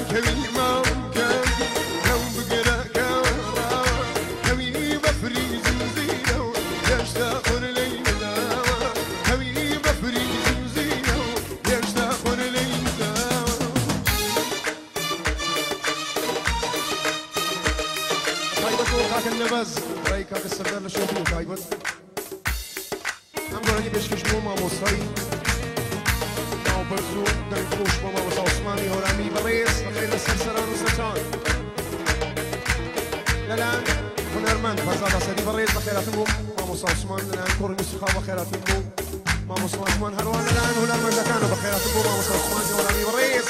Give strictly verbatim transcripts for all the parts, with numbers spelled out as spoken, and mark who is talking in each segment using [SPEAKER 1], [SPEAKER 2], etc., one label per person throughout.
[SPEAKER 1] النبز رأي كاك السردار لشوفي وتايبت هم قراني بيشكش مو ما مصري ماو برزو دايم خوش ماما وسا عثماني هورامي بريس بخير السرسران وسرسان للان هنرمند فزاد سدي بريس بخيراتكم ماما وسا عثمان للان كوري مسخا بخيراتكم ماما وسا عثمان هروان للان هنرمند كانوا بخيراتكم ماما وسا عثمان هورامي بريس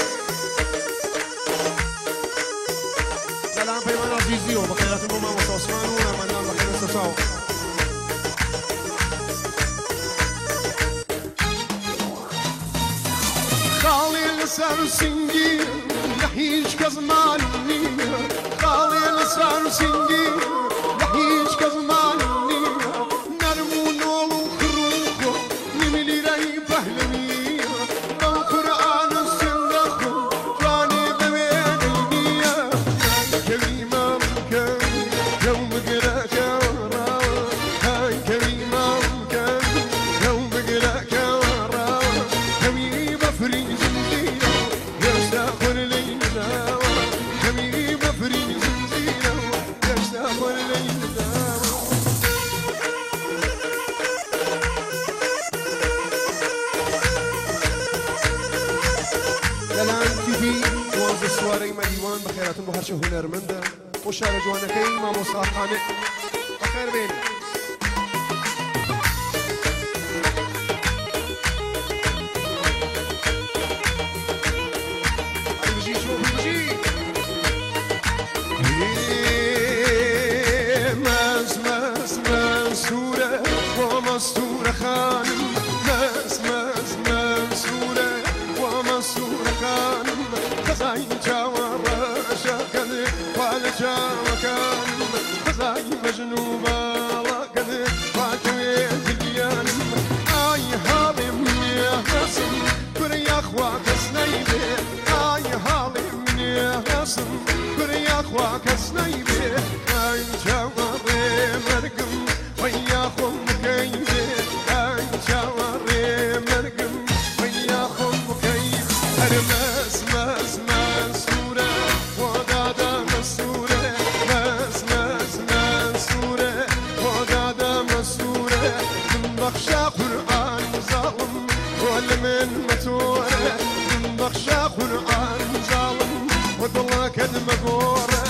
[SPEAKER 1] الان بيمان عزيزيو بخيراتكم ماما وسا عثمان هورامي بخير السرسان خالي لسان سنجي يحيش كزماني خالي لسان سنجي يحيش كزماني نرمو نولو خروخو نملي راي بهلمي بالقرآن السندخ جاني بوين المية كريمة مكان يوم بقرأ كورا هاي كريمة مكان يوم بقرأ كورا كمي بفري سواري مديوان بخيراتن بهرش هنرمنده وشارة جوانكي ما مصاحانه بخير بين هاي بجي شو بجي ماس ماس منصورة ومستورة خانم ماس ماس منصورة ومستورة خانم خزاين جاورا شاكد والجا مكان خزاين مجنوبة لقد فاكوي ديان اي هالم يا حسن بريا اخواك سنيبي اي هالم يا حسن بريا اخواك سنيبي اي جاوري مرقم ويا خم كيفي اي جاوري مرقم ويا خم كيف ارمس مس منصورة ودادا منصورة مس مس منصورة ودادا منصورة من بخشى قرآن ظالم ولا من متورة من بخشى قرآن ظالم وضل كلمة قورة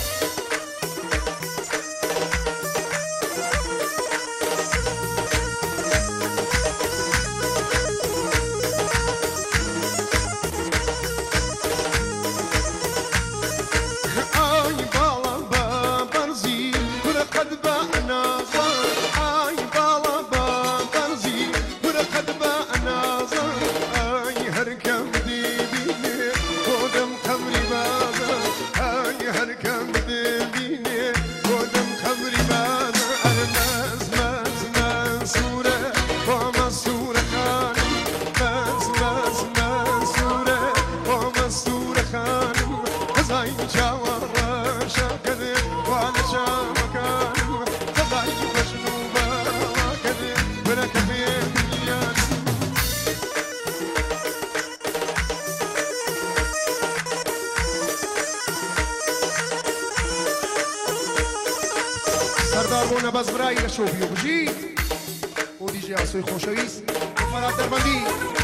[SPEAKER 1] سرداربونه بس برای شوفی و بجی و دیجی آسوی خوشویست و فرات دربندی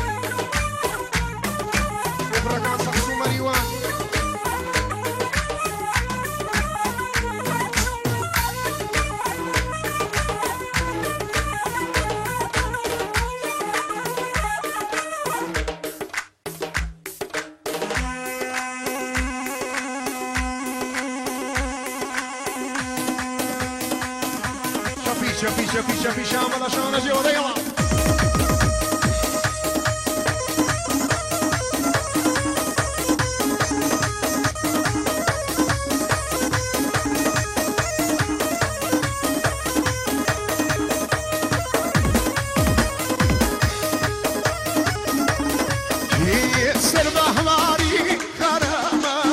[SPEAKER 1] و برکان سخصو مریوان Pisha, pisha, pisha, mala shana jodaya. Serba hamari karama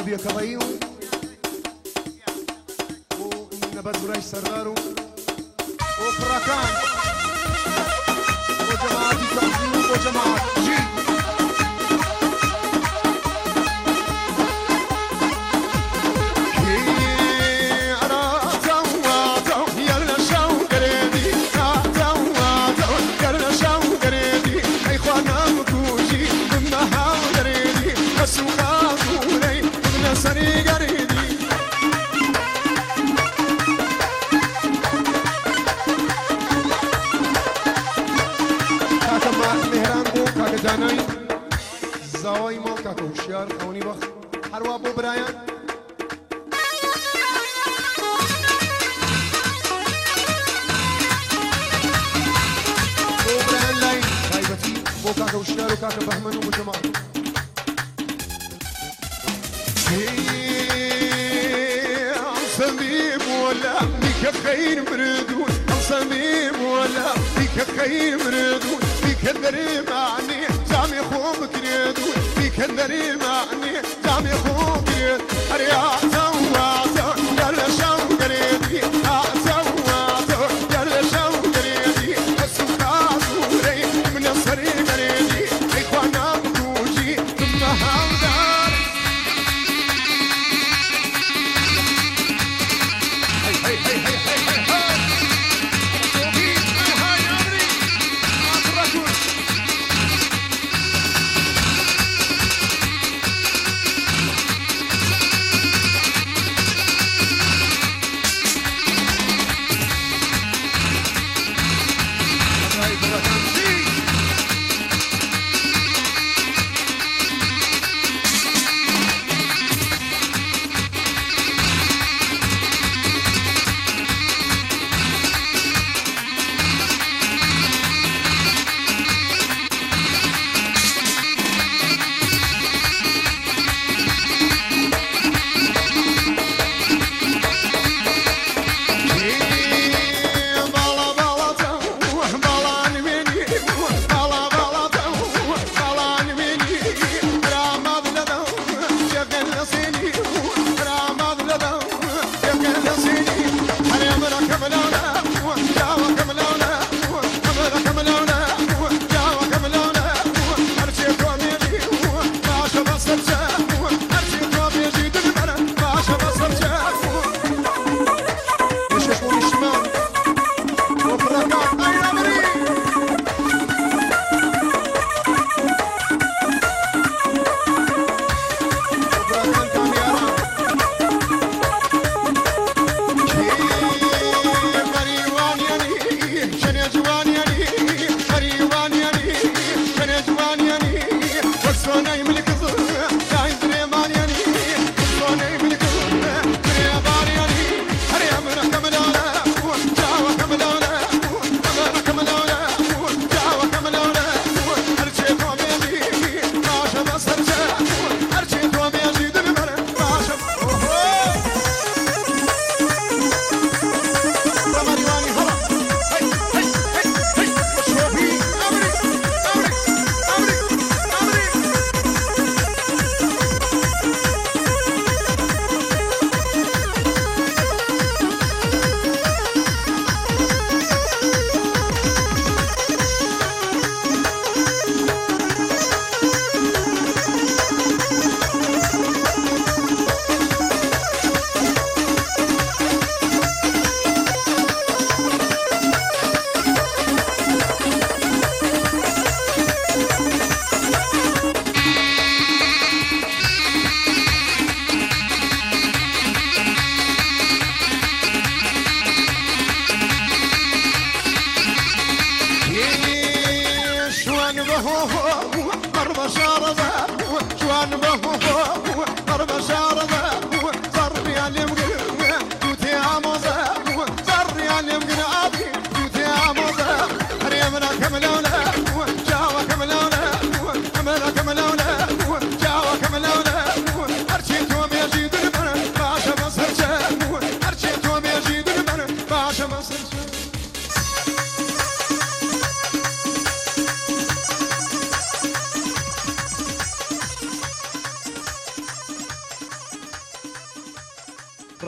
[SPEAKER 1] بيا كضيو ونبات قريش سردارو وفراكان وجماعة تقديم وجماعة جي دانای زاوای مال کاکو هوشیار خونی بخ حروا بو برایان بو برایان لاین غایبتی بو کاکو هوشیار و کاکو بهمن و مجمع صميم ولا بك خير مردود صميم ولا بك خير مردود بك الدري معني جامي خوم كريدود بك الدري معني جامي خوم كريد هريا زواتا يلا شو قريدي زواتا يلا شو قريدي السكان وري من الصري قريدي اخوانا بوجي ثم هاودار هي هي هي هي هي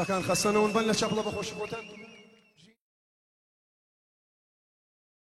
[SPEAKER 1] كان خسنون بلش شغله بخوش خوتن